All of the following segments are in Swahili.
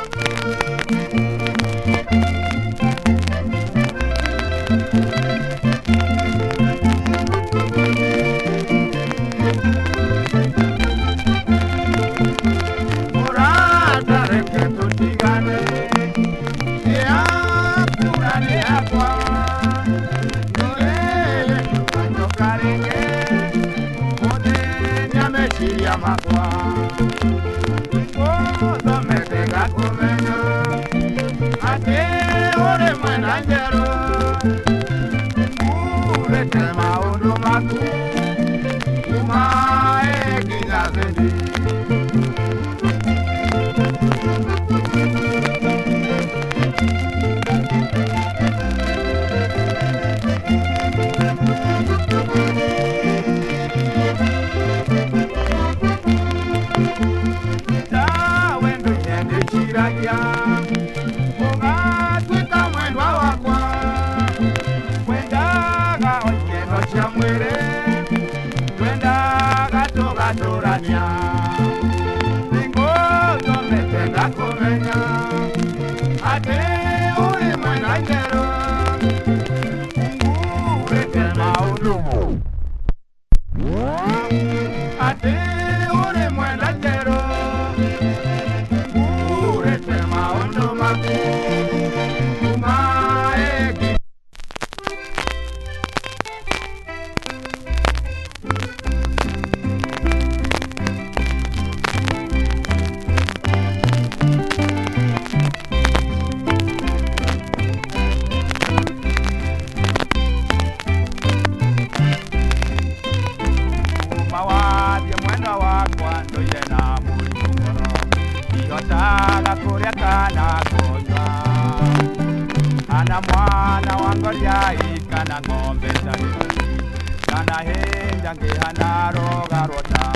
Ana mwana wangoria ikana ngombe zaidi kana henda ngehana roga rota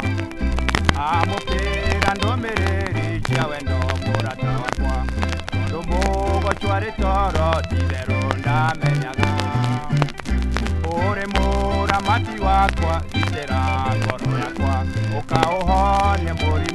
amukira ndomereri cia wendo murata wakwa ndo mugo chwari toro tibero ndamenyaga ore muramati wakwa itera ngoro yakwa ukauhonie muri